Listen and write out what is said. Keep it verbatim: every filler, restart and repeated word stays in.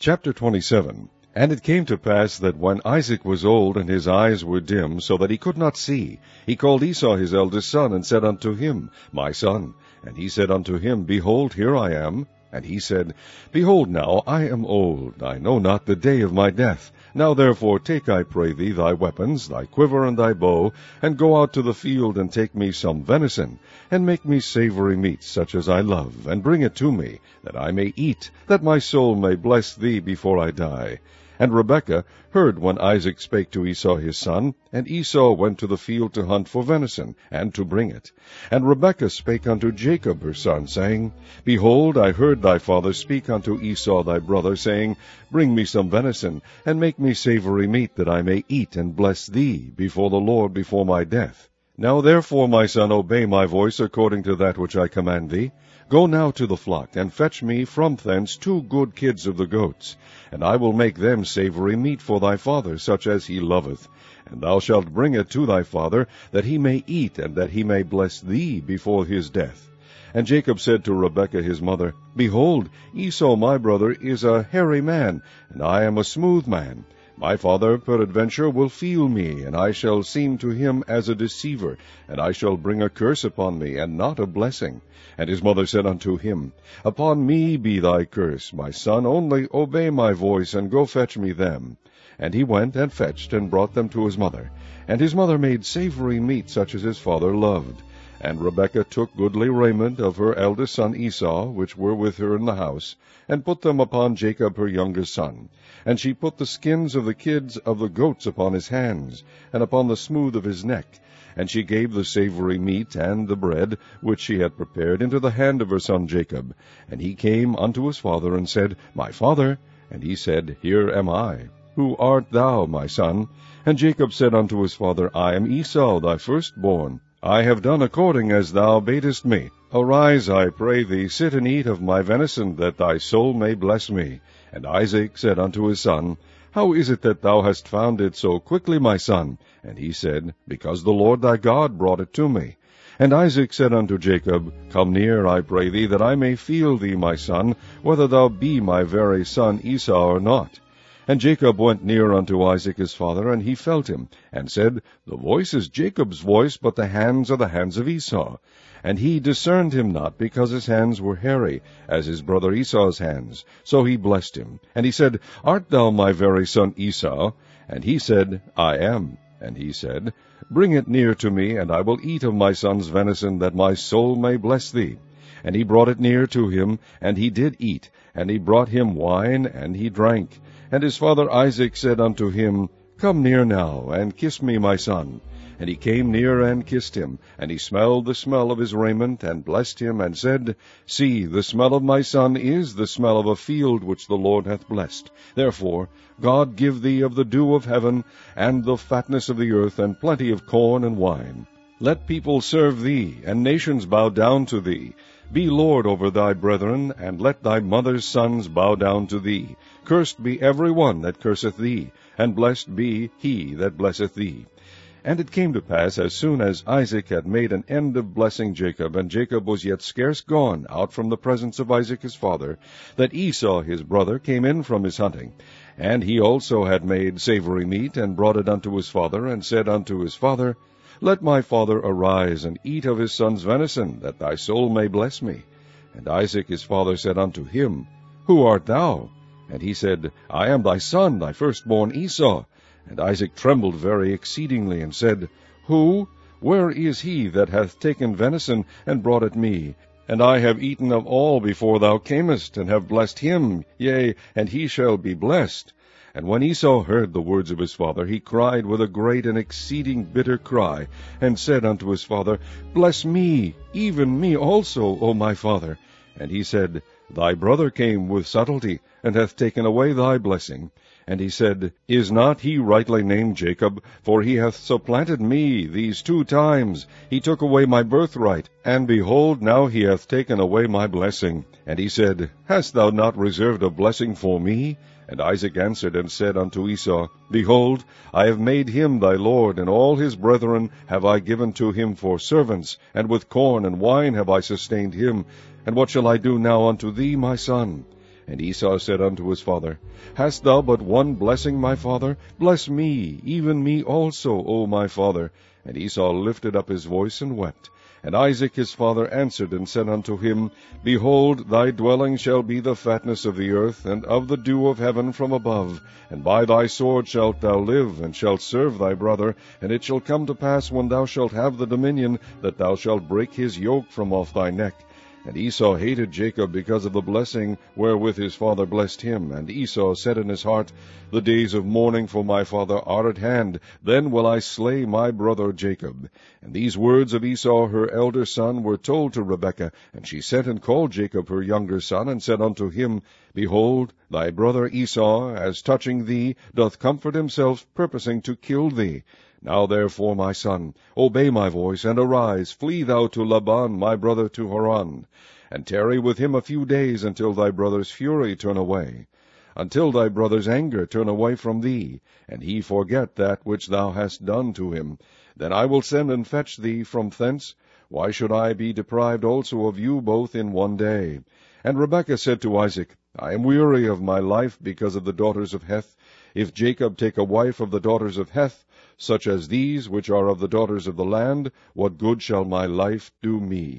Chapter twenty-seven. And it came to pass that when Isaac was old, and his eyes were dim, so that he could not see, he called Esau his eldest son, and said unto him, My son. And he said unto him, Behold, here I am. And he said, Behold now, I am old, I know not the day of my death. Now therefore take, I pray thee, thy weapons, thy quiver and thy bow, and go out to the field, and take me some venison, and make me savory meat, such as I love, and bring it to me, that I may eat, that my soul may bless thee before I die. And Rebekah heard when Isaac spake to Esau his son, and Esau went to the field to hunt for venison, and to bring it. And Rebekah spake unto Jacob her son, saying, Behold, I heard thy father speak unto Esau thy brother, saying, Bring me some venison, and make me savory meat, that I may eat and bless thee before the Lord before my death. Now therefore, my son, obey my voice according to that which I command thee. Go now to the flock, and fetch me from thence two good kids of the goats, and I will make them savory meat for thy father, such as he loveth. And thou shalt bring it to thy father, that he may eat, and that he may bless thee before his death. And Jacob said to Rebekah his mother, Behold, Esau my brother is a hairy man, and I am a smooth man. My father peradventure will feel me, and I shall seem to him as a deceiver, and I shall bring a curse upon me, and not a blessing. And his mother said unto him, Upon me be thy curse, my son, only obey my voice, and go fetch me them. And he went and fetched, and brought them to his mother. And his mother made savory meat, such as his father loved. And Rebekah took goodly raiment of her eldest son Esau, which were with her in the house, and put them upon Jacob her youngest son. And she put the skins of the kids of the goats upon his hands, and upon the smooth of his neck. And she gave the savory meat and the bread, which she had prepared, into the hand of her son Jacob. And he came unto his father, and said, My father. And he said, Here am I. Who art thou, my son? And Jacob said unto his father, I am Esau, thy firstborn. I have done according as thou badest me. Arise, I pray thee, sit and eat of my venison, that thy soul may bless me. And Isaac said unto his son, How is it that thou hast found it so quickly, my son? And he said, Because the Lord thy God brought it to me. And Isaac said unto Jacob, Come near, I pray thee, that I may feel thee, my son, whether thou be my very son Esau or not. And Jacob went near unto Isaac his father, and he felt him, and said, The voice is Jacob's voice, but the hands are the hands of Esau. And he discerned him not, because his hands were hairy, as his brother Esau's hands. So he blessed him. And he said, Art thou my very son Esau? And he said, I am. And he said, Bring it near to me, and I will eat of my son's venison, that my soul may bless thee. And he brought it near to him, and he did eat. And he brought him wine, and he drank. And his father Isaac said unto him, Come near now, and kiss me, my son. And he came near and kissed him. And he smelled the smell of his raiment, and blessed him, and said, See, the smell of my son is the smell of a field which the Lord hath blessed. Therefore God give thee of the dew of heaven, and the fatness of the earth, and plenty of corn and wine. Let people serve thee, and nations bow down to thee. Be Lord over thy brethren, and let thy mother's sons bow down to thee. Cursed be every one that curseth thee, and blessed be he that blesseth thee. And it came to pass, as soon as Isaac had made an end of blessing Jacob, and Jacob was yet scarce gone out from the presence of Isaac his father, that Esau his brother came in from his hunting. And he also had made savory meat, and brought it unto his father, and said unto his father, Let my father arise, and eat of his son's venison, that thy soul may bless me. And Isaac his father said unto him, Who art thou? And he said, I am thy son, thy firstborn Esau. And Isaac trembled very exceedingly, and said, Who? Where is he that hath taken venison, and brought it me? And I have eaten of all before thou camest, and have blessed him, yea, and he shall be blessed. And when Esau heard the words of his father, he cried with a great and exceeding bitter cry, and said unto his father, Bless me, even me also, O my father. And he said, Thy brother came with subtlety, and hath taken away thy blessing. And he said, Is not he rightly named Jacob? For he hath supplanted me these two times. He took away my birthright, and behold, now he hath taken away my blessing. And he said, Hast thou not reserved a blessing for me? And Isaac answered and said unto Esau, Behold, I have made him thy lord, and all his brethren have I given to him for servants, and with corn and wine have I sustained him. And what shall I do now unto thee, my son? And Esau said unto his father, Hast thou but one blessing, my father? Bless me, even me also, O my father. And Esau lifted up his voice and wept. And Isaac his father answered and said unto him, Behold, thy dwelling shall be the fatness of the earth, and of the dew of heaven from above. And by thy sword shalt thou live, and shalt serve thy brother. And it shall come to pass, when thou shalt have the dominion, that thou shalt break his yoke from off thy neck. And Esau hated Jacob because of the blessing wherewith his father blessed him. And Esau said in his heart, The days of mourning for my father are at hand, then will I slay my brother Jacob. And these words of Esau her elder son were told to Rebekah. And she sent and called Jacob her younger son, and said unto him, Behold, thy brother Esau, as touching thee, doth comfort himself, purposing to kill thee. Now therefore, my son, obey my voice, and arise, flee thou to Laban my brother to Haran, and tarry with him a few days, until thy brother's fury turn away, until thy brother's anger turn away from thee, and he forget that which thou hast done to him. Then I will send and fetch thee from thence. Why should I be deprived also of you both in one day? And Rebekah said to Isaac, I am weary of my life because of the daughters of Heth. If Jacob take a wife of the daughters of Heth, such as these, which are of the daughters of the land, what good shall my life do me?